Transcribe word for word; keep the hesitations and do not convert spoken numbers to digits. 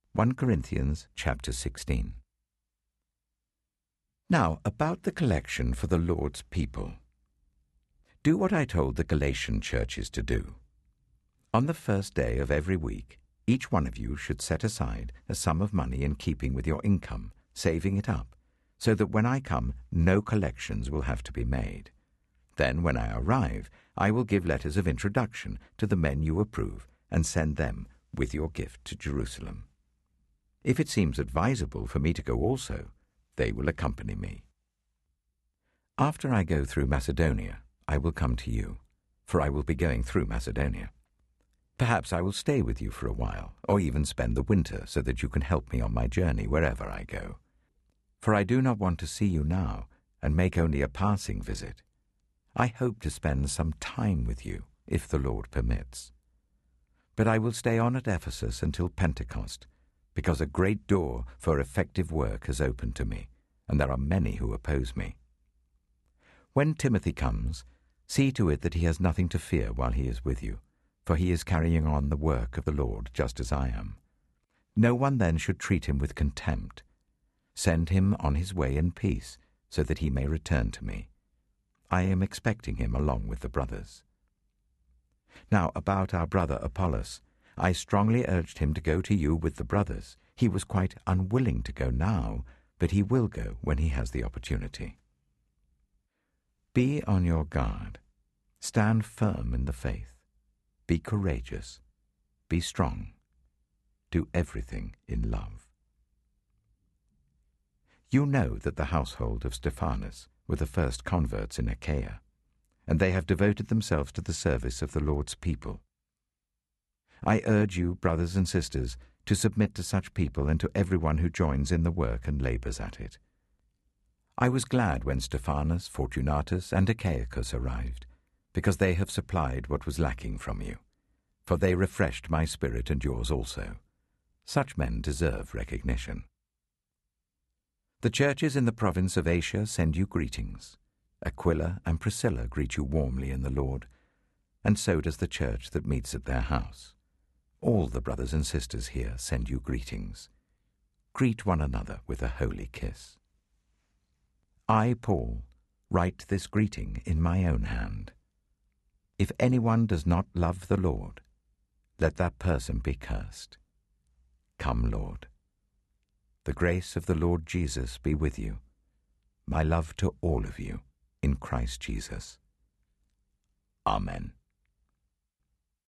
First Corinthians chapter sixteen. Now, about the collection for the Lord's people. Do what I told the Galatian churches to do. On the first day of every week, each one of you should set aside a sum of money in keeping with your income, saving it up, so that when I come, no collections will have to be made. Then, when I arrive, I will give letters of introduction to the men you approve and send them with your gift to Jerusalem. If it seems advisable for me to go also, they will accompany me. After I go through Macedonia, I will come to you, for I will be going through Macedonia. Perhaps I will stay with you for a while, or even spend the winter, so that you can help me on my journey wherever I go. For I do not want to see you now, and make only a passing visit. I hope to spend some time with you, if the Lord permits. But I will stay on at Ephesus until Pentecost, because a great door for effective work has opened to me, and there are many who oppose me. When Timothy comes, see to it that he has nothing to fear while he is with you, for he is carrying on the work of the Lord just as I am. No one then should treat him with contempt. Send him on his way in peace, so that he may return to me. I am expecting him along with the brothers. Now, about our brother Apollos, I strongly urged him to go to you with the brothers. He was quite unwilling to go now, but he will go when he has the opportunity. Be on your guard. Stand firm in the faith. Be courageous. Be strong. Do everything in love. You know that the household of Stephanas were the first converts in Achaia, and they have devoted themselves to the service of the Lord's people. I urge you, brothers and sisters, to submit to such people and to everyone who joins in the work and labors at it. I was glad when Stephanas, Fortunatus, and Achaicus arrived, because they have supplied what was lacking from you, for they refreshed my spirit and yours also. Such men deserve recognition. The churches in the province of Asia send you greetings. Aquila and Priscilla greet you warmly in the Lord, and so does the church that meets at their house. All the brothers and sisters here send you greetings. Greet one another with a holy kiss. I, Paul, write this greeting in my own hand. If anyone does not love the Lord, let that person be cursed. Come, Lord. The grace of the Lord Jesus be with you. My love to all of you in Christ Jesus. Amen.